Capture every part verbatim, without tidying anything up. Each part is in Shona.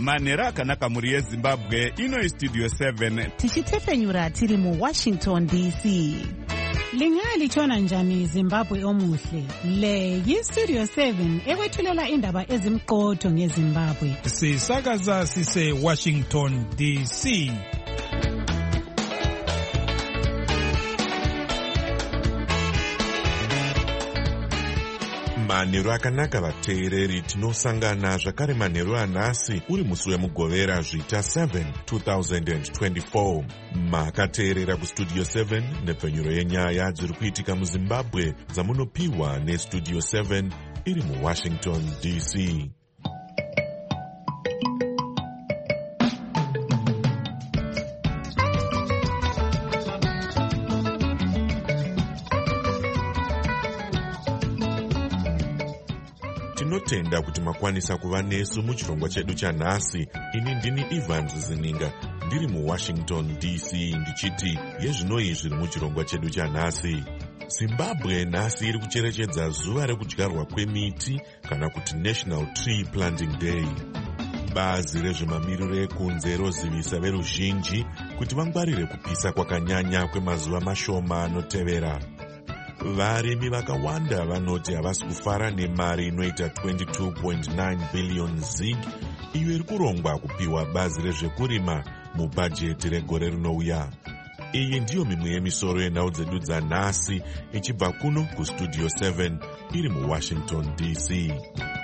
manhero akanaka mhuri yezimbabwe. Ino Studio seven tichitefenyura tiri muWashington D C. Lingalitshona njani Zimbabwe omuhle? Le yiStudio seven ekwethulela indaba ezimqotho ngeZimbabwe. Sisakaza sise Washington D C. Manhero akanaka vateereri, tinosangana zvakare manhero anhasi uri musi wemugovera zvita seven twenty twenty-four. Makateerera kuStudio seven nepfenyuro yenyaya dziri kuitika muZimbabwe dzamunopiwa neStudio seven iri muWashington D C. Tinotenda kuti makwanisa kuva nesu muchirongwa chedu chanhasi. Ini ndini Evans Zininga ndiri muWashington D C ndichiti yezvinoi zviri muchirongwa chedu chanhasi. Zimbabwe nhasi iri kucherechedza zuva rekudyarwa kwemiti kana kuti National Tree Planting Day. Bazi rezvemamiriro ekunze rozivisa veruzhinji kuti vangwarire kupisa kwakanyanya kwemazuva mashoma anotevera. Varimi vakawanda vanoti havasi kufara nemari inoita twenty-two point nine billion zig iyo iri kurongwa kupiwa bazi rezvekurima mubhajeti regore rinouya. Iyi ndiyo mimwe yemisoro yenhau dzedu dzanhasi ichibva kuno kuStudio seven iri muWashington D C.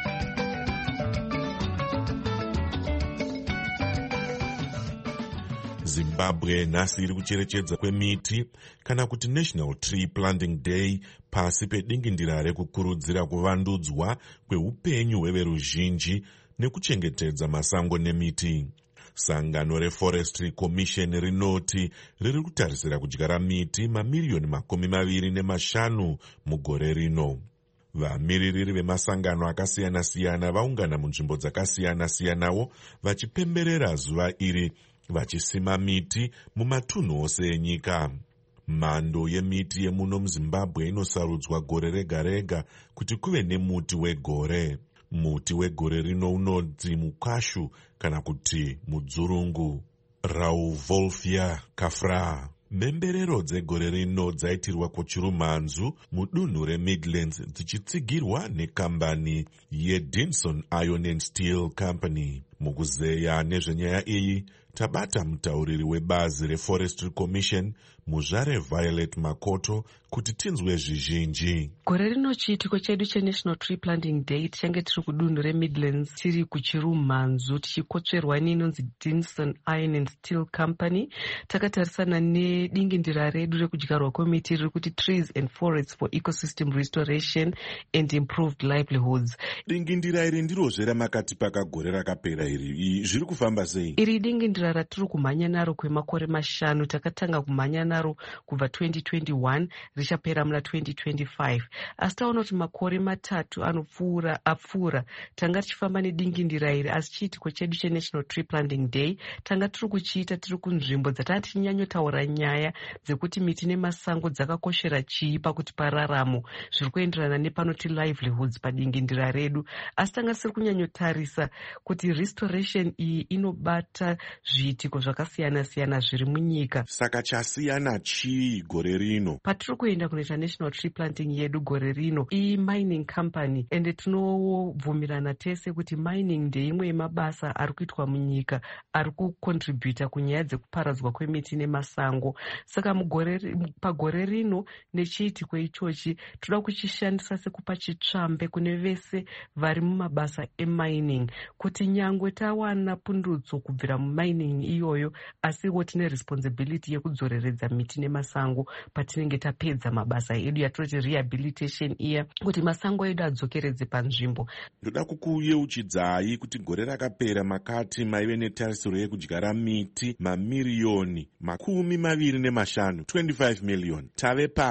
Zimbabwe nhasi iri kucherechedza kwemiti kana kuti National Tree Planting Day pasi pedingindira rekukurudzira kuvandudzwa kweupenyu hweveruzhinji nekuchengetedza masango nemiti. Sangano reForestry Commission rinoti riri kutarisira kudyara miti mamiriyoni makumi maviri nemashanu mugore rino. Vamiririri vemasangano akasiyana-siyana vaungana munzvimbo dzakasiyana-siyanawo vachipemberera zuva iri vachisima miti mumatunhu ose enyika. Mhando yemiti yemuno muZimbabwe inosarudzwa gore rega rega kuti kuve nemuti wegore. Muti wegore rino unonzi mukashu kana kuti mudzurungu, Rauvolfia cafra. Mhemberero dzegore rino dzaitirwa kuChirumanzu mudunhu reMidlands dzichitsigirwa nekambani yeDinson Iron and Steel Company. Mukuzeya nezvenyaya iyi tabata mutauriri webazi reForestry Commission muzvare Violet Makoto kuti tinzwe zvizhinji. Gore rino chiitiko chedu cheNational Tree Planting Day tichange tiri kudunhu reMidlands tiri kuChirumanzu tichikotsverwa ninonzi Dinson Iron and Steel Company. Takatarisana nedingindira redu rekudyarwa kwemiti riri kuti Trees and Forests for Ecosystem Restoration and Improved Livelihoods. Dingindira iri ndirozve ramakati pakagore rakapera iri zviri kufamba sei? Iri dingindira ratiri kumhanya naro kwemakore mashanu. Takatanga kumhanya naro kubva twenty twenty-one richapera muna twenty twenty-five. Asi taona kuti makore matatu anopfuura apfuura tanga tichifamba nedingindira iri, asi chiitiko chedu cheNational Tree Planting Day tanga tiri kuchiita tiri kunzvimbo dzatanga tichinyanyotaura nyaya dzekuti miti nemasango dzakakoshera chii pakuti pararamo zviri kuenderana nepanoti livelihoods padingindira redu. Asi tanga tisiri kunyanyotarisa kuti restoration iyi inobata zviitiko zvakasiyana-siyana zviri munyika. Saka chasiyana chii gore rino? Patiri kuenda kunoita National Tree Planting yedu gore rino i-mining company, ende tinobvumirana tese kuti mining ndeimwe yemabasa ari kuitwa munyika ari kukontributa kunyaya dzekuparadzwa kwemiti nemasango. Saka mugore pagore rino nechiitiko ichochi toda kuchishandisa sekupa chitsvambe kune vese vari mumabasa emining kuti nyangwe tawana pundutso kubvira mumining iyoyo asiwo tine responsibility yekudzoreredza miti nemasango patinenge tapedza mabasa edu yatinoti rehabilitation iya kuti masango edu adzokeredze panzvimbo. Ndoda kukuyeuchidzai kuti gore rakapera makati maive netarisiro yekudyara miti mamiriyoni makumi maviri nemashanu twenty-five million. Tave papi?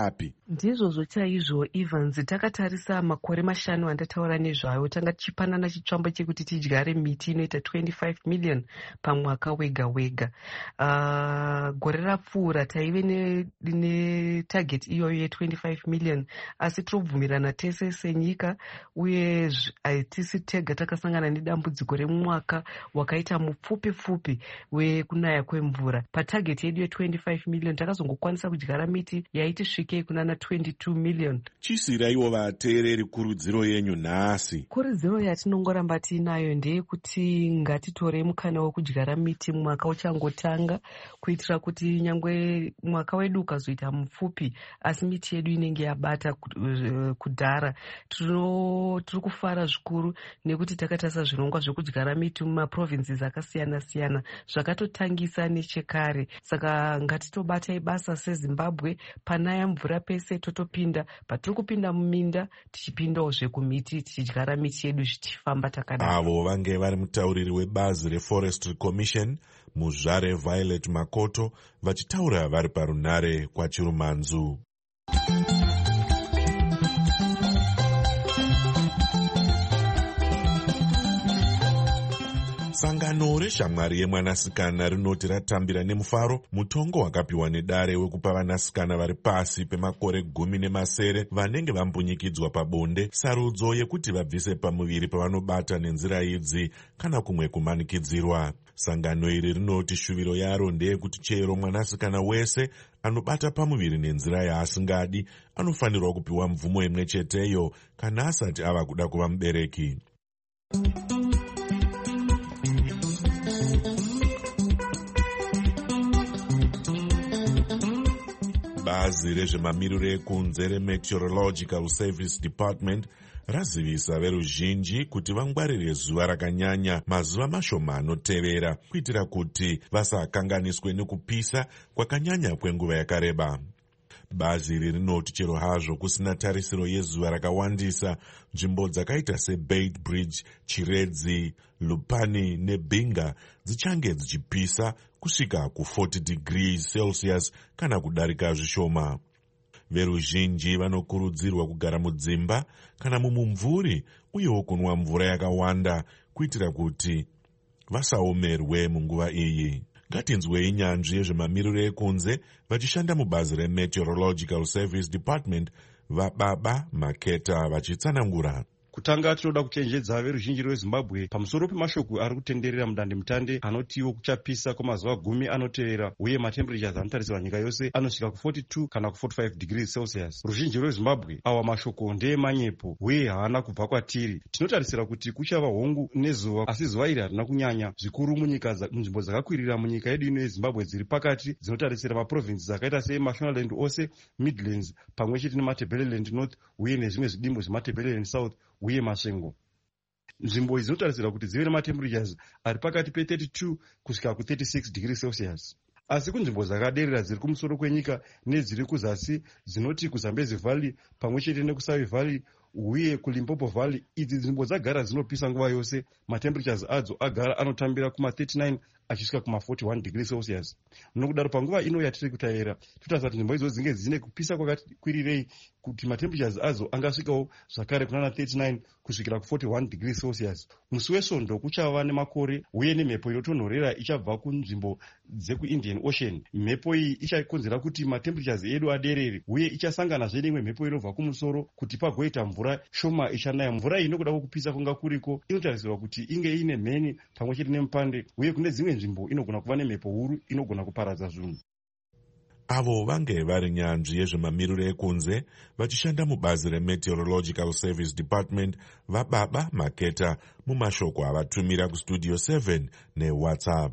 Ndizvozvo chaizvo Evans, takatarisa makore mashanu andataura nezvayo, tanga tichipanana chitsvambo chekuti tidyare miti inoita twenty-five million pamwaka wega wega. Uh, gore rapfuura taive ne, ne target iyoyo ye twenty-five million, asi tinobvumirana tese senyika, uye hatisi tega takasangana nedambudziko remwaka wakaita mupfupi pfupi wekunaya kwemvura. Patarget yedu ye twenty-five million takazongokwanisa kudyara miti yaiti svikei kunana twenty-two million. Chisiraiwo vateereri kurudziro yenyu nhasi. Kurudziro yatinongoramba tiinayo ndeyekuti ngatitorei mukana wekudyara miti mwaka uchangotanga, kuitira kuti nyangwe mwaka wedu ukazoita mupfupi asi miti yedu inenge yabata kudhara. Tiri kufara zvikuru nekuti takatarisa zvirongwa zvekudyara miti mumaprovinces akasiyana siyana zvakatotangisa nechekare. Saka ngatitobatai basa seZimbabwe, panaya mvura pese totopinda, patiri kupinda muminda tichipindawo zvekumiti tichidyara miti yedu zvichifamba takadaro. Avo vange vari mutauriri webazi reForestry Commission muzvare Violet Makoto vachitaura vari parunare kwaChirumanzu. Sangano reshamwari yemwanasikana rinoti ratambira nemufaro mutongo wakapiwa nedare wekupa vanasikana vari pasi pemakore gumi nemasere vanenge vambunyikidzwa pabonde sarudzo yekuti vabvise pamuviri pavanobata nenzira idzi kana kumwe kumanikidzirwa. Sangano iri rinoti shuviro yaro ndeyekuti chero mwanasikana wese anobata pamuviri nenzira yaasingadi anofanirwa kupiwa mvumo imwe cheteyo kana asati ava kuda kuva mubereki. Bazi rezvemamiriro ekunze reMeteorological Service Department razivisa veruzhinji kuti vangwarire zuva rakanyanya mazuva mashoma anotevera kuitira kuti vasakanganiswe nekupisa kwakanyanya kwenguva yakareba. Bazi iri rinoti chero hazvo kusina tarisiro yezuva rakawandisa, nzvimbo dzakaita seBeit Bridge, Chiredzi, Lupani neBinga dzichange dzichipisa kusvika ku-forty degrees Celsius kana kudarika zvishoma. Veruzhinji vanokurudzirwa kugara mudzimba kana mumumvuri uyewo kunwa mvura yakawanda kuitira kuti vasaomerwe munguva iyi. Ngatinzwei nyanzvi yezvemamiriro ekunze vachishanda mubazi reMeteorological Service Department vaBaba Maketa vachitsanangura. Kutanga tinoda kuchenjedza veruzhinji rweZimbabwe pamusoro pemashoko ari kutenderera mudandemutande anotiwo kuchapisa kwamazuva gumi anotevera uye matemperatures anotarisirwa nyika yose anosvika ku-forty-two kana ku-forty-five degrees Celsius. Ruzhinji rweZimbabwe awa mashoko ndeemanyepo uye haana kubva kwatiri. Tinotarisira kuti kuchava hongu nezuva, asi zuva iri harina kunyanya zvikuru munyika munzvimbo dzakakwirira munyika yedu ino yeZimbabwe dziri pakati dzinotarisira maprovinces akaita seMashonaland ose, Midlands pamwe chete neMatabeleland North uye nezvimwe zvidimbu zveMatabeleland South uye Masvingo. Nzvimbo dzinotarisira kuti zive nematemperatures ari pakati pe-thirty-two kusvika ku-thirty-six degrees Celsius. Asi kunzvimbo dzakaderera dziri kumusoro kwenyika nedziri kuzasi dzinoti kuZambezi Valley pamwe chete nekuSavi Valley uye kuLimpopo Valley, idzi nzvimbo dzagara dzinopisa nguva yose. Matemperatures adzo agara anotambira kuma-thirty-nine achisvika kuma-forty-one degrees Celsius. Nokudaro panguva ino yatiri kutaira totarisa kuti nzvimbo idzodzo dzinge dzine kupisa kwakakwirirei kuti matemperatures adzo angasvikawo zvakare kunana thirty-nine kusvikira ku-forty-one degrees Celsius. Musi weSvondo kuchava nemakore uye nemhepo inotonhorera ichabva kunzvimbo dzekuIndian Ocean. Mhepo iyi ichakonzera kuti matemperatures edu aderere uye ichasanganazve neimwe mhepo inobva kumusoro kuti pagoita mvura shoma ichanaya. Mvura iyi inokuda kwokupisa kunga kuriko inotarisirwa kuti inge ine mheni pamwe chete nemupande uye kune dzimwe nzvimbo inogona kuva nemhepo huru inogona kuparadza zvinhu. Avo vange vari nyanzvi yezvemamiriro ekunze vachishanda mubazi reMeteorological Service Department vaBaba Maketa mumashoko avatumira kustudio seven neWhatsApp.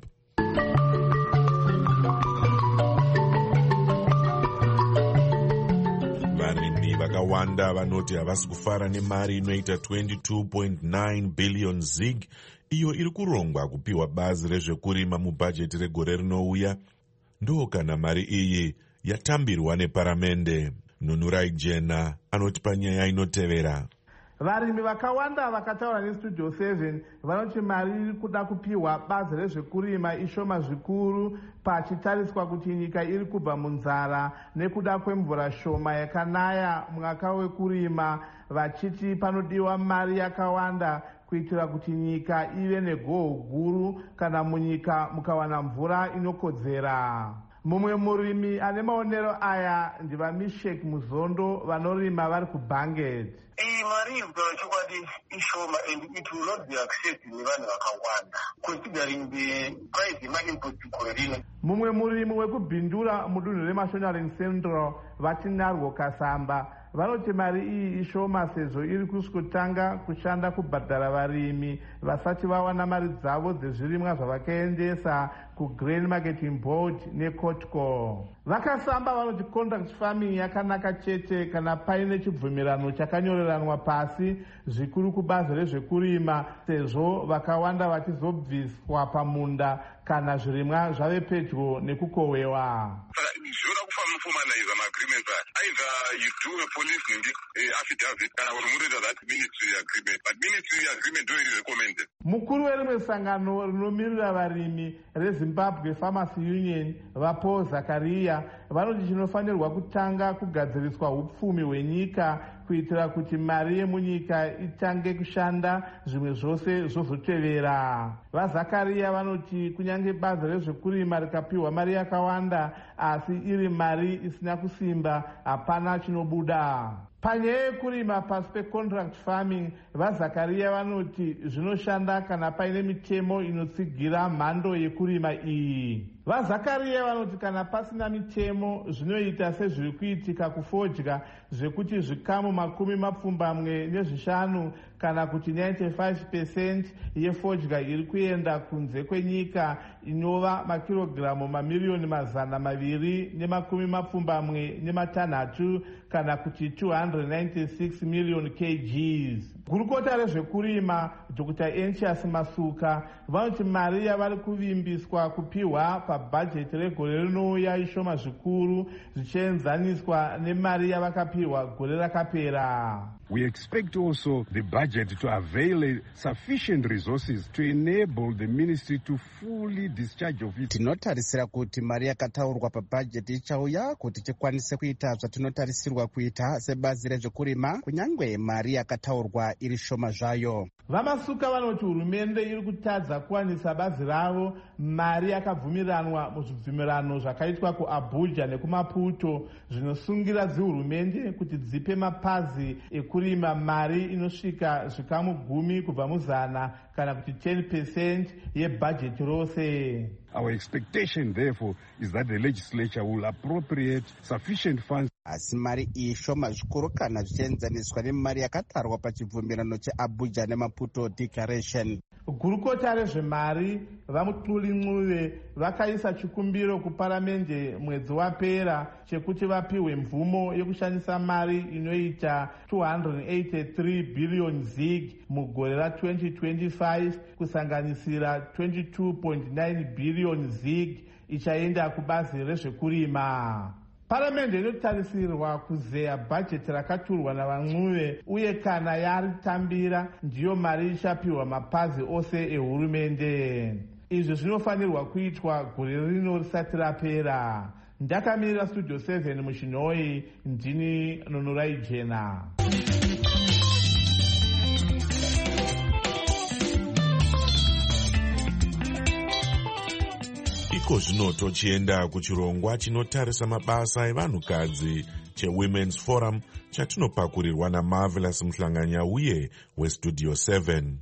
Varimi vakawanda vanoti havasi kufara nemari inoita twenty-two point nine billion zig iyo iri kurongwa kupiwa bazi rezvekurima mubhajeti regore rinouya. Ndo kana mari iyi yatambirwa neparamende. Nunurai Jena anoti panyaya inotevera. Varimi vakawanda vakataura nestudio seven vanoti mari iri kuda kupiwa bazi rezvekurima ishoma zvikuru pachitariswa kuti nyika iri kubva munzara nekuda kwemvura shoma yakanaya mwaka wekurima, vachiti panodiwa mari yakawanda kuitira kuti nyika ive negoho guru kana munyika mukawana mvura inokodzera. Mumwe murimi ane maonero aya ndivaMishek Muzondo vanorima vari kuBanget. Iyi mari ikugara chokwadi ishoma and it will not be accepted nevanhu vakawanda considering the price yema-input gorerino. Mumwe murimi wekubhindura mudunhu reMashonaland Central vatinarwo Kasamba vanoti mari iyi ishoma sezvo iri kusvikotanga kushanda kubhadhara varimi vasati vawana mari dzavo dzezvirimwa zvavakaendesa kuGrain Marketing Board neCotco. Vakasamba vanoti contract farming yakanaka chete kana paine chibvumirano chakanyoreranwa pasi zvikuru kubazi rezvekurima, sezvo vakawanda vachizobviswa pamunda kana zvirimwa zvave pedyo nekukohwewa. Zvoda kufamba formalize agreements either you do a police uh, affidavit kana unomuita that ministry agreement, but ministry agreement don't really recommend it. Mukuru werimwe sangano rinomirira varimi reZimbabwe Farmers Union vaPaul Zakaria vanoti chinofanirwa kutanga kugadziriswa upfumi hwenyika kuitira kuti mari yemunyika itange kushanda zvimwe zvose zvozotevera. VaZakaria vanoti kunyange bazi rezvekurima rikapiwa mari yakawanda asi iri mari isina kusimba hapana chinobuda. Panyaya yekurima pasi pecontract farming, vaZakaria vanoti zvinoshanda kana paine mitemo inotsigira mhando yekurima iyi. VaZakaria vanoti kana pasina mitemo zvinoita sezviri kuitika kufodya zvekuti zvikamu makumi mapfumbamwe nezvishanu kana kuti ninety-five percent yefodya iri kuenda kunze kwenyika inova makirogiramu mamiliyoni mazana maviri nemakumi mapfumbamwe nematanhatu kana kuti two hundred ninety-six million kgs. Gurukota rezvekurima Doctor Encius Masuka vanoti mari yavari kuvimbiswa kupiwa pabhajeti regore rinouya ishoma zvikuru zvichienzaniswa nemari yavakapiwa gore rakapera. We expect also the budget to avail sufficient resources to enable the ministry to fully discharge of it. Tinotarisira kuti mari yakataurwa pabhajeti ichauya kuti tikwanise kuita zvatinotarisirwa kuita sebazi rezvekurima kunyangwe mari yakataurwa iri shoma zvayo. VaMasuka vanoti hurumende iri kutadza kuwanisa bazi ravo mari yakabvumiranwa muzvibvumirano zvakaitwa kuAbuja nekuMaputo zvinosungira dzihurumende kuti dzipe mapazi ekurima mari inosvika zvikamu gumi kubva muzana kana kuti ten percent yebhajeti rose. Our expectation therefore is that the legislature will appropriate sufficient funds. Asi mari iyi shoma zvikuru kana zvichienzaniswa nemari yakatarwa pachibvumirano cheAbuja neMaputo Declaration. Gurukota rezvemari vaMutuli Ncube vakaisa chikumbiro kuparamende mwedzi wapera chekuti vapiwe mvumo yekushandisa mari inoita two hundred eighty-three billion zig mugore ra twenty twenty-five kusanganisira twenty-two point nine billion zig ichaenda kubazi rezvekurima. Paramende inotarisirwa kuzeya bhajeti rakaturwa navaNcube uye kana yaritambira ndiyo mari ichapiwa mapazi ose ehurumende. Izvi zvinofanirwa kuitwa gore rino risati rapera. Ndakamirira studio seven muChinoi, ndini Nonorai Jena. Iko zvino tochienda kuchirongwa chinotarisa mabasa evanhukadzi cheWomen's Forum chatinopakurirwa naMarvelous Muhlanganya uye weStudio seven.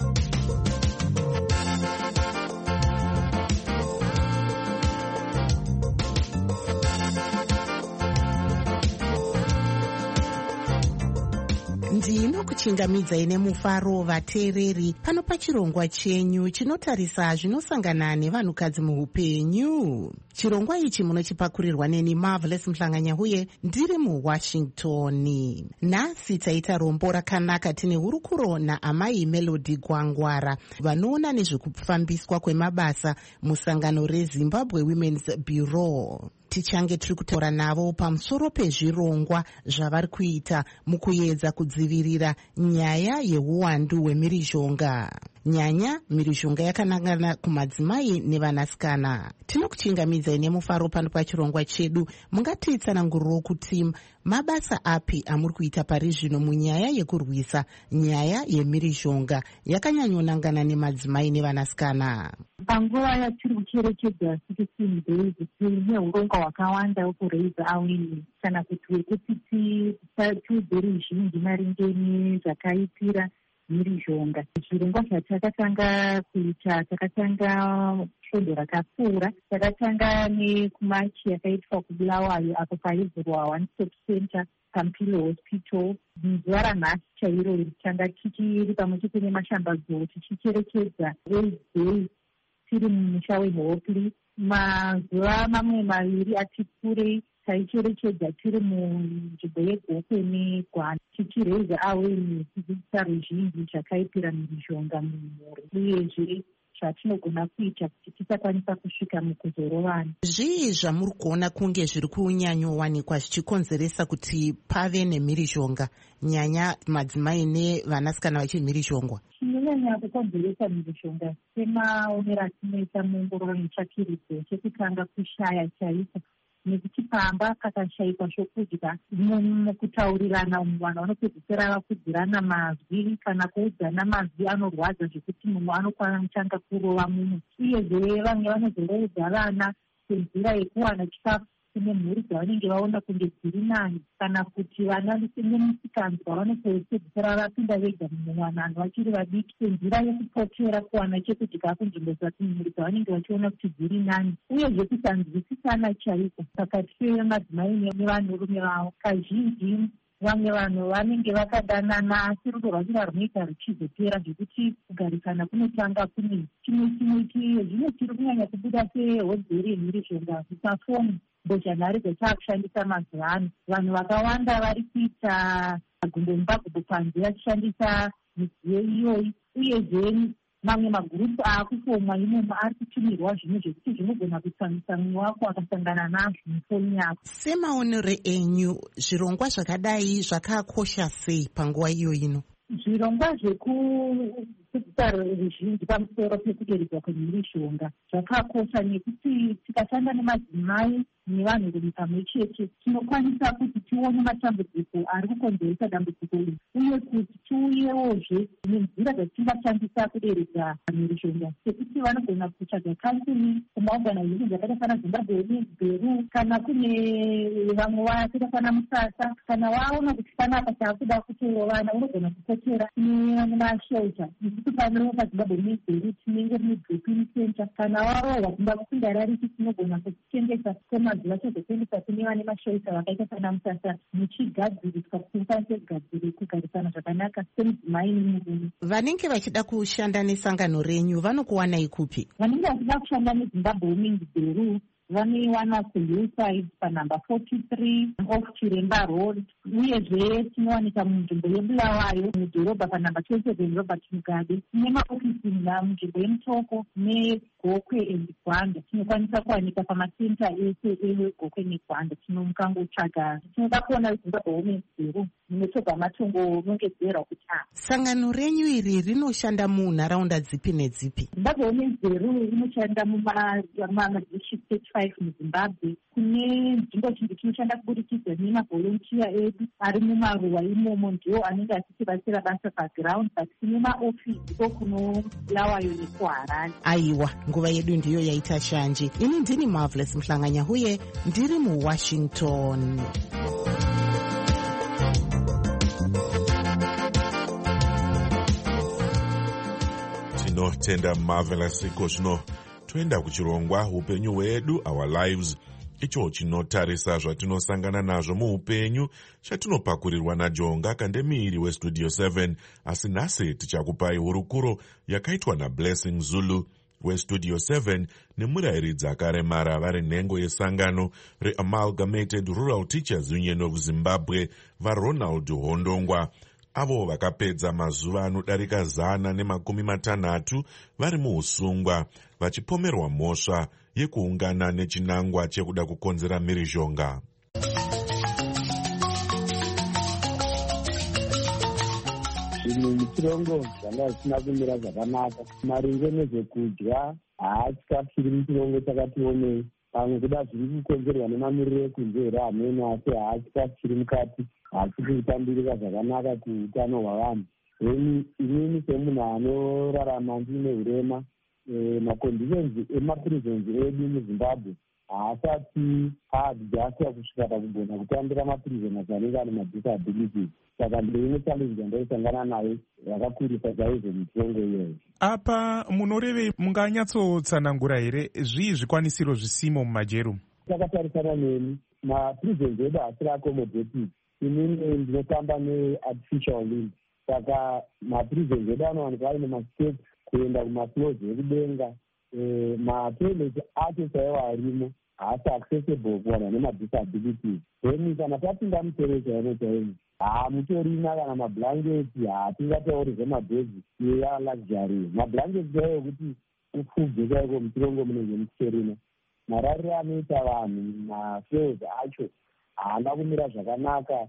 ndinokuchingamidzai nemufaro vateereri pano pachirongwa chenyu chinotarisa zvinosangana nevanhukadzi muupenyu. Chirongwa ichi munochipakurirwa neni Marvelous Muhlanganya uye ndiri muWashington. Nhasi taita rombo rakanaka tine hurukuro naamai Melody Gwangwara vanoona nezvekufambiswa kwemabasa musangano reZimbabwe Women's Bureau. tichange tiri kutaura navo pamusoro pezvirongwa zvavari kuita mukuedza kudzivirira nyaya yeuwandu hwemhirizhonga. Nyanya mhirizhonga yakanangana kumadzimai nevanasikana. Tinokuchingamidzai nemufaro pano pachirongwa chedu. Mungatitsananguriro kuti mabasa api amuri kuita pari zvino munyaya yekurwisa nyaya yemhirizhonga yakanyanyonangana nemadzimai nevanasikana. Panguva yatiri kucherechedza sixteen days tine urongwa hwakawanda wekuraise awareness kana kuti wekuti tiudze ruzhinji maringe nezvakaitira mhirizhonga. Zvirongwa zvatakatanga kuita, takatanga svondo rakapfuura, takatanga nekumachi yakaitwa kuBulawayo apo paivhurwa one stop center Pampilo Hospital. Zuva ranhasi chairo tanga tichiri pamwe chete nemashambadzo tichicherechedza AIDS Day tiri mumusha weHopli. Mazuva mamwe maviri ati kure taicherechedza tiri munzvimbo yeGokwe neGwanda tichiraise awareness kudzidzisa ruzhinji zvakaitira mhirizhonga mumhuri uyezve zvatinogona kuita kuti tisakwanisa kusvika mukuzorovana. Zvii zvamuri kuona kunge zviri kunyanyowanikwa zvichikonzeresa kuti pave nemhirizhonga, nyanya madzimai nevanasikana vachimhirizhongwa? Chinonyanya kukonzeresa mhirizhonga semaonero atinoita muongororo netsvakirudzo, chekutanga kushaya chaiko, nekuti pamba kakashayikwa zvokudya mukutaurirana umwe vanhu vanopedzisira vakudzirana mazwi kana kuudzana mazwi anorwadza zvekuti mumwe anokwanisa kurova mumwe. Uyezve vamwe vanozorodza vana senzira yekuwana chikafu kune mhuri dzavanenge vaona kunge dziri nani, kana kuti vana nemusikanzwa vanopedzisira vapinda vega mumwanano vachiri vadiki senzira yekupotera kuwana chekudya kunzvimbo dzimhuri dzavanenge vachiona kuti dziri nani, uyezve kusanzwisisana chaiko pakati pemadzimai nevanhurume vavo. Kazhinji vamwe vanhu vanenge vakadanana asi rudo rwachira runoita ruchizopera zvekuti kugarisana kunotanga kune chimwe chimwe. Zvino tiri kunyanya kubuda sehodzeri yemhirizhonga zvisafomu mbozhanhare dzataakushandisa mazuva ano. Vanhu vakawanda vari kuita magumbomubagumbo panze vachishandisa midziyo iyoyi, uyezve mamwe magurupu aakufomwa imomo ari kutumirwa zvinhu zvekuti zvinogona kutsamisa mumwe wako akasangana nazvo mufoni yako. Semaonero enyu, zvirongwa zvakadai zvakakosha sei panguva iyo ino? Zvirongwa zvekudzidzisa ruzhinji pamusoro pekuderedzwa kwemhirizhonga zvakakosha nekuti tikashanda nemadzimai nevanhurume pamwe chete tinokwanisa kuti tione matambudziko ari kukonzeresa dambudziko iri, uye kuti tiuyewozve nenzira dzatingashandisa kuderedza mhirizhonga, sekuti vanogona kutsvaga counseling kumaorganization dzakaita sana Zimbabwe Women's Bureau, kana kune vamwe vakaita sana Musasa, kana waona kuti panapa taakuda kutorovana unogona kupotera nemashelter nekuti pano paZimbabwe Women's Bureau tinenge rine drop-in center. Kana warohwa kumba kusunda rariki tinogona kuchengeta kwemazuva chozotengesa kune vane mashelter vakaita sana Musasa muchigadziriswa kuti mukwanise kugadzire kugarisana zvakanaka semudzimai nemurume. Vanenge vachida kushanda nesangano renyu vanokuwanai kupi? Vanenge vachida kushanda neZimbabwe Women's Bureau vanoiwana kuHillside panhamba forty-three off Chiremba Road, uyezve tinowanika munzvimbo yeBulawayo mudhorobha panhamba twenty-seven Robert Mugabe. Tine maofisi munzvimbo yeMutoko neGokwe neGwanda. Tinokwanisa kuwanika pamasenta ese eGokwe neGwanda. Tinomukangotsvaga tinoda kuona Zimbabwe Women's Bureau munotobva matongonyongedzerwa kuti a sangano renyu iri rinoshanda munharaunda dzipi nedzipi? Zimbabwe Women's Bureau inoshanda mumadistrict thirty-five muZimbabwe. Kune nzvimbo zhinji tinoshanda kuburikidza nemavolontiya edu ari mumaruwa imomo, ndiwo anenge achitibatsira basa paground, but tine maofisi ko kuno Bulawayo nekuHarare. Aiwa, nguva yedu ndiyo yaita shanje. Ini ndini Marvelous Mhlanganyahuye, ndiri muWashington. Tinotenda Marvelous. Iko zvino toenda kuchirongwa upenyu hwedu, our lives, icho chinotarisa zvatinosangana nazvo muupenyu, chatinopakurirwa naJonga Kandemiri weStudio seven. Asi nhasi tichakupai hurukuro yakaitwa naBlessing Zulu weStudio seven nemurayiridzi akaremara vari nhengo yesangano reAmalgamated Rural Teachers Union of Zimbabwe vaRonald Hondongwa, avo vakapedza mazuva anodarika zana nemakumi matanhatu vari muusungwa vachipomerwa mhosva yekuungana nechinangwa chekuda kukonzera mhirizhonga. Zvinhu muchirongo zvanga zvisina kumira zvakanaka. Maringe nezvekudya haachikafu chiri muchirongo chakatiomei. Pamwe kuda zviri kukonzerwa nemamiriro ekunze here hamene, asi haachikafu chiri mukati hachiri kutambirika zvakanaka kuutano hwavanhu. Then inini semunhu anorarama ndine urema, maconditions emaprisons edu muZimbabwe haasati aadjasta kusvika pakugona kutambira maprisoners anenge ane madisabilities. Saka ndeimwe challenge yandaisangana nayo yakakurisa chaizvo muchirongo iyoyo. Apa munoreve munganyatsotsanangura here zvii zvikwanisiro zvisimo mumajero? Takatarisana neni, maprisons edu haasiri accommodative. Inini ndinotamba neartificial limb. Saka maprisons edu anowanikwa aine masteps kuenda kumafloors ekudenga. Matoilet acho chaiwo arimo haasi accessible kuvanhu vane madisabilities. Then kana tapinda musoro chaivo chaimo hamutorina kana mablanketi, hatingatauri zvemabhedzi iya luxury. Mablanketi chaiwo kuti upfubve chaiko muchirongo munenge muchitorina. Marariro anoita vanhu, mafloors acho haana kumira zvakanaka.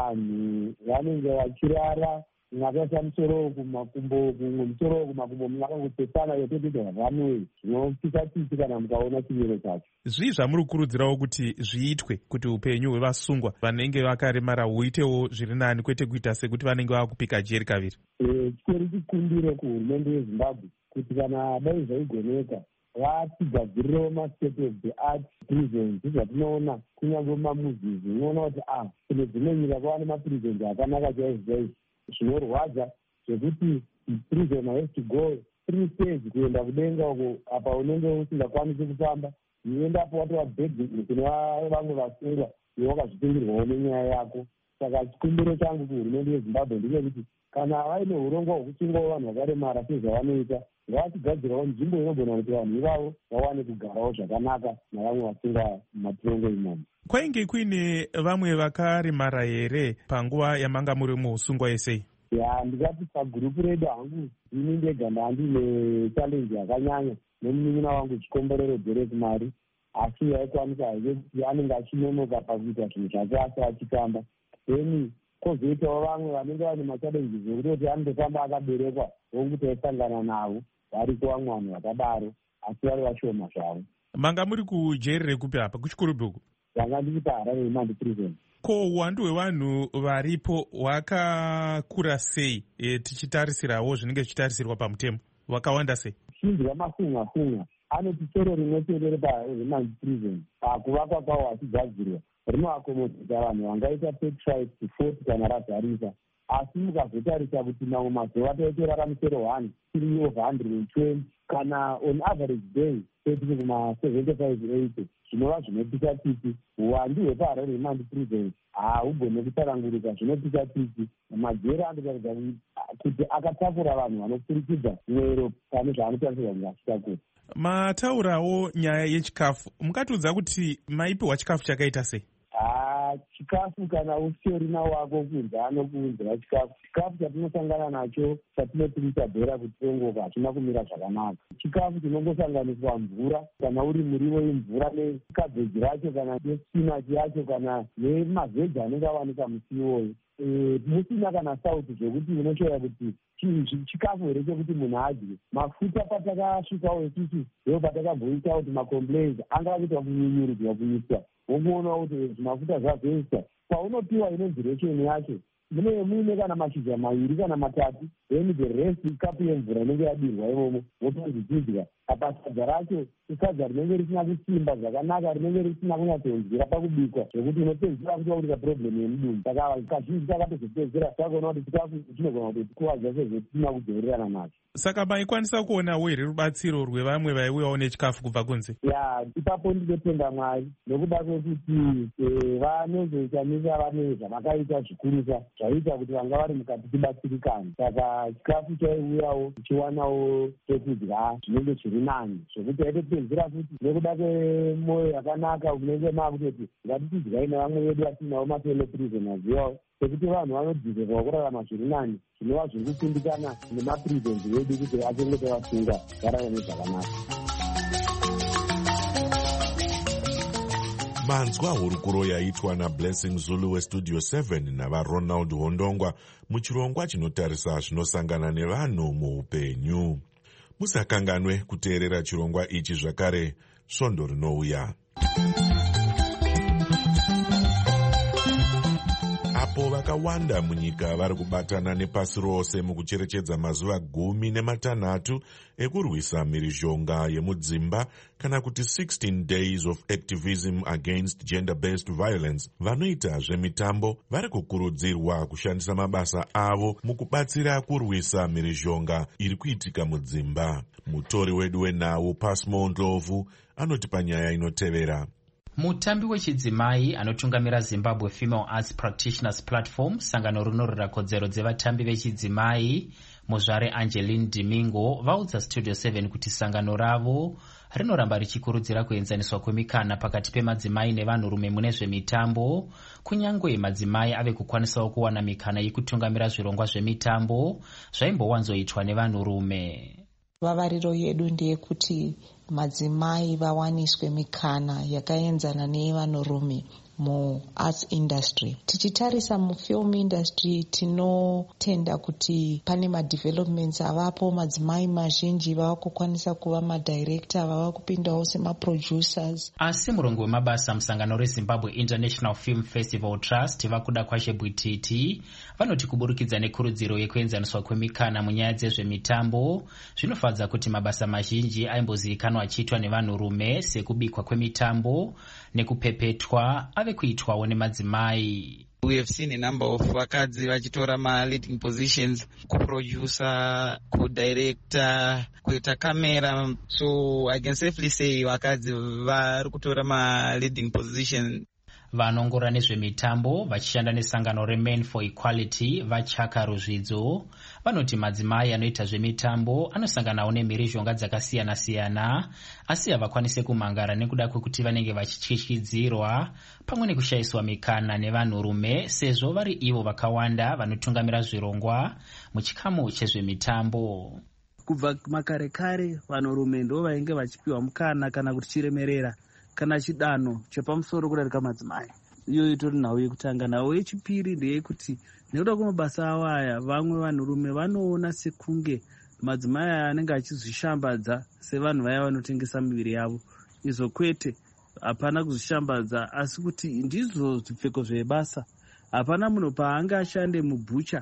Vanhu vanenge vachirara mwakaisa musoro kumakumbo, kumwe musoro kumakumbo mwakangopesana yototita runway, zvinopisa-pisi kana mukaona chimiro chacho. Zvii zvamuri kukurudzirawo kuti zviitwe kuti upenyu hwevasungwa vanenge vakaremara huitewo zviri nani, kwete kuita sekuti vanenge vakupika jeri kaviri? Chitori chikumbiro kuhurumende yeZimbabwe kuti kana dai zvaigoneka vatigadzirirewo mastate of the art prisons. Zvatinoona kunyange mumamuzizi unoona kuti ah kune dzimwe nyika kwava nemaprisons akanaka chaizvo chaizvo. Zvinorwadza zvekuti prisoner has to go three stage kuenda kudenga uko, apa unenge usingakwanisi kufamba, uendapo watova begging kune vamwe vasungwa, iwe wakazvipingirwawo nenyaya yako. Saka chikumbiro changu kuhurumende yeZimbabwe ndechekuti kana vaine urongwa hwekusungawo vanhu vakaremara sezvavanoita, ngavatigadzirawo nzvimbo inogona kuti vanhu ivavo vawane kugarawo zvakanaka navamwe vasungwa mumatongo imomo. Kwainge kuine vamwe vakaremara here panguva yamanga muri muusungwa esei? Ya, ndikati pagurupu redu hangu ini ndega ndandine challenge yakanyanya nemunin'ina wangu chikomborero Derek Mari, asi yaikwanisa hake kuti anenge achinonoka pakuita zvinhu zvake asi achitamba. Then kwozoitawo vamwe vanenge vane machallenges ekuti kuti anotofamba akaberekwa vokuti aisangana navo variko vamwe vanhu vakadaro, asi vari vashoma zvavo. Manga muri kujeri rekupi apa, kuchikurubhuku? Ndanga ndiri paHarare Remand Prison. Ko uwandu hwevanhu varipo hwakakura sei, e, tichitarisirawo zvinenge zvichitarisirwa pamutemo, wakawanda sei? Chinzi vamafunga funga anoti soro rimwe chete repaRemand Prison kuvakwa kwawo hachigadzirwa rinoakomodhita vanhu vangaita thirty-five to forty kana radharisa, asi mukazotarisa kuti mamwe mazuva taitorara musoro one three over one hundred and twenty kana on average day tetiri kuma seventy-five eighty, zvinova zvinopisa titi. Uwandu hwepaHarare Remand Prison hahugone kutsanangurika, zvinopisa titi. Majeri anotaridza kuti akatakura vanhu vanopfurikidza mwero pane zvaanotarisirwa kuti achitakura. Mataurawo nyaya yechikafu, mukatiudza kuti maipiwa chikafu chakaita sei? Ah, chikafu kana usitorina wako kunze anokuunzira chikafu. Chikafu chatinosangana nacho chatinotirisa bhera kutongoka hachina kumira zvakanaka. Chikafu chinongosanganiswa mvura, kana uri muriwo wemvura nekabheji racho kana nespinachi yacho kana nemavheji anenge awanika musiwoyo. E, musina kana sauti zvokuti unoshoya kuti chikafu here chekuti munhu adye. Mafuta patakasvikawo isusu ndo patakabhoita kuti macomplaints anga akuita kunyunyurudzwa kuiswa, wokuona kuti zvimafuta zvazoiswa paunopiwa inonzi resheni yacho mune muine kana mashizha maviri kana matatu, then the rest ikapu yemvura inenge yadirwa imomo wotonzi dzidya. Apa sadza racho isadza rinenge risina kusimba zvakanaka, rinenge risina kunyatsonzira pakubikwa zvekuti unopedzisira kuti wakuita problem yemudumbu. Saka kazhinji takatozopedzisira takuona kuti chikafu chinogona kuti tikuwadza sezvetisina kudzivirirana nacho. Saka maikwanisa kuonawo here rubatsiro rwevamwe vaiuyawo nechikafu kubva kunze? Ya, ipapo ndinotenda Mwari nekuda kwekuti vanozochamisa vane zvavakaita zvikurusa zvaita kuti vanga vari mukati tibatsirikane. Saka chikafu chaiuyawo tichiwanawo chekudya zvinenge zviri nani, zvekuti taitopedzisira futi nekuda kwemwoyo yakanaka kunenge makutoti ngatitidyai nevamwe vedu vatinavo mafelo prisoners iwawo, sekuti vanhu vanodzidzirwa kurarama zviri nani, zvinova zviri kukundikana nemaprisons vedu kuti achengete vasunga vararame zvakanaka. manzwa hurukuro yaitwa naBlessing Zulu westudio seven navaRonald Hondongwa muchirongwa chinotarisa zvinosangana nevanhu muupenyu. Musakanganwe kuteerera chirongwa ichi zvakare svondo rinouya. Apo vakawanda munyika vari kubatana nepasi rose mukucherechedza mazuva gumi nematanhatu ekurwisa mhirizhonga yemudzimba kana kuti sixteen days of activism against gender-based violence, vanoita zvemitambo vari kukurudzirwa kushandisa mabasa avo mukubatsira kurwisa mhirizhonga iri kuitika mudzimba. Mutori wedu wenhau Pasmo Ndlovu anoti panyaya inotevera. Mutambi wechidzimai anotungamira Zimbabwe Female Arts Practitioners Platform, sangano rinorwira kodzero dzevatambi vechidzimai, muzvare Angeline Dimingo vaudza Studio seven kuti sangano ravo rinoramba richikurudzira kuenzaniswa kwemikana pakati pemadzimai nevanhurume mune zvemitambo, kunyangwe madzimai ave kukwanisawo kuwana mikana yekutungamira zvirongwa zvemitambo zvaimbowanzoitwa nevanhurume. Vavariro yedu ndeyekuti madzimai vawaniswe mikana yakaenzana nevanhurume muarts industry. Tichitarisa mufilm industry tinotenda kuti pane madevelopments avapo, madzimai mazhinji vava kukwanisa kuva madirector, vava kupindawo semaproducers. Asi murongo wemabasa musangano reZimbabwe International Film Festival Trust vakuda kwashe bwititi vanoti kuburikidza nekurudziro yekuenzaniswa kwemikana munyaya dzezvemitambo zvinofadza kuti mabasa mazhinji aimbozivikanwa achiitwa nevanhurume sekubikwa kwemitambo nekupepetwa ave kuitwawo nemadzimai. We have seen a number of vakadzi vachitora ma leading positions, kuproducer, kudirector, kuita camera. So I can safely say vakadzi vari kutora ma leading positions. Vanongora nezvemitambo vachishanda nesangano reMen for Equality vachaka ruzvidzo vanoti madzimai anoita zvemitambo anosanganawo nemhirizhonga dzakasiyana-siyana asi havakwanise kumangara nekuda kwekuti vanenge vachityityidzirwa pamwe nekushayiswa mikana nevanhurume sezvo vari ivo vakawanda vanotungamira zvirongwa muchikamu chezvemitambo. Kubva makare kare vanhurume ndo vainge vachipiwa mukana kana kuti chiremerera kana chidanho chepamusoro kudarika madzimai. Iyo itori nhau yekutanga. Nhau yechipiri ndeyekuti nekuda kwemabasa avo aya vamwe vanhurume vanoona sekunge madzimai aya anenge achizvishambadza sevanhu vaya vanotengesa miviri yavo. Izvo kwete, hapana kuzvishambadza asi kuti ndizvo zvipfeko zvebasa. Hapana munhu paanga ashande mubhucha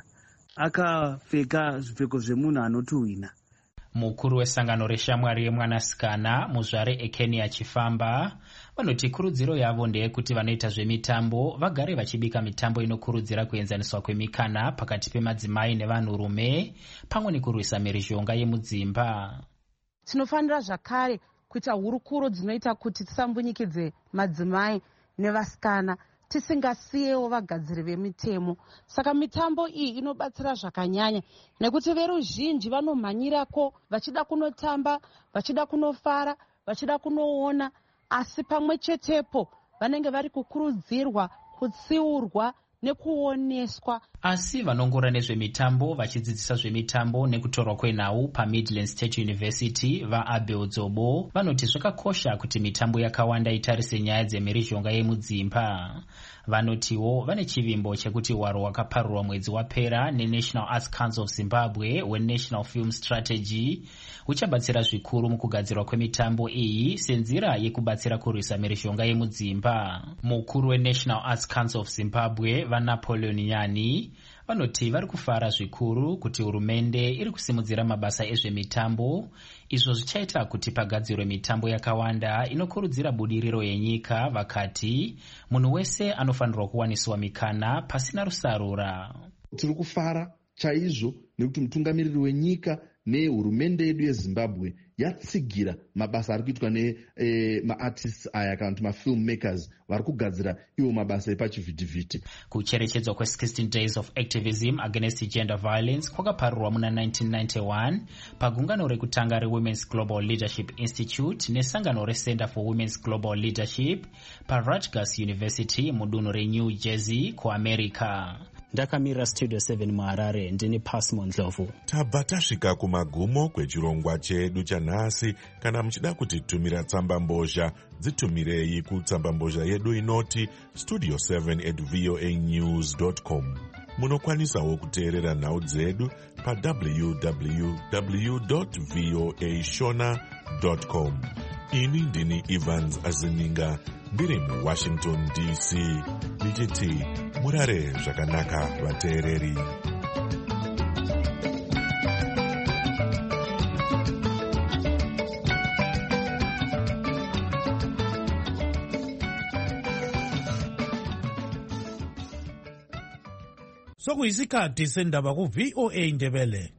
akapfeka zvipfeko zvemunhu anotuhwina. Mukuru wesangano reshamwari yemwanasikana muzvare Ekenia Chifamba vanoti kurudziro yavo ndeyekuti vanoita zvemitambo vagare vachibika mitambo inokurudzira kuenzaniswa kwemikana pakati pemadzimai nevanhurume pamwe nekurwisa mhirizhonga yemudzimba. Tinofanira zvakare kuita hurukuro dzinoita kuti tisambunyikedze madzimai nevasikana tisingasiyewo vagadziri vemitemo. Saka mitambo iyi inobatsira zvakanyanya nekuti veruzhinji vanomhanyirako vachida kunotamba, vachida kunofara, vachida kunoona, asi pamwe chetepo vanenge vari kukurudzirwa kutsiurwa nekuoneswa. Asi vanongora nezvemitambo vachidzidzisa zvemitambo nekutorwa kwenhau paMidland State University vaAbel Dzobo vanoti zvakakosha kuti mitambo yakawanda itarise nyaya dzemhirizhonga yemudzimba. Vanotiwo vane chivimbo chekuti hwaro hwakaparurwa mwedzi wapera neNational Arts Council of Zimbabwe weNational Film Strategy uchabatsira zvikuru mukugadzirwa kwemitambo iyi senzira yekubatsira kurwisa mhirizhonga yemudzimba. Mukuru weNational Arts Council of Zimbabwe vaNapoleon Nyani vanoti vari kufara zvikuru kuti hurumende iri kusimudzira mabasa ezvemitambo, izvo zvichaita kuti pagadzirwe mitambo yakawanda inokurudzira budiriro yenyika, vakati munhu wese anofanirwa kuwaniswa mikana pasina rusarura. Tiri kufara chaizvo nekuti mutungamiriri wenyika nehurumende yedu yeZimbabwe yatsigira mabasa ari kuitwa nemaartists aya kana kuti mafilmmakers vari kugadzira iwo mabasa epachivhitivhiti. Kucherechedzwa kwe-sixteen days of activism against gender violence kwakaparurwa muna nineteen ninety-one pagungano rekutanga reWomen's Global Leadership Institute nesangano reCenter for Women's Global Leadership paRutgers University mudunhu reNew Jersey kuAmerica. ndakamira studio seven muharare ndini Pasmo Ndlovu. tabva tasvika kumagumo kwechirongwa chedu chanhasi. Kana muchida kutitumira tsamba mbozha, dzitumirei kutsamba mbozha yedu inoti studio seven at voa news dot com. Munokwanisawo kuteerera nhau dzedu pa w w w dot voa shona dot com. Ini ndini Evans Azininga ndiri muWashington D C ndichiti murare zvakanaka vateereri. Sokuyisikhathi sendaba ku V O A Ndebele.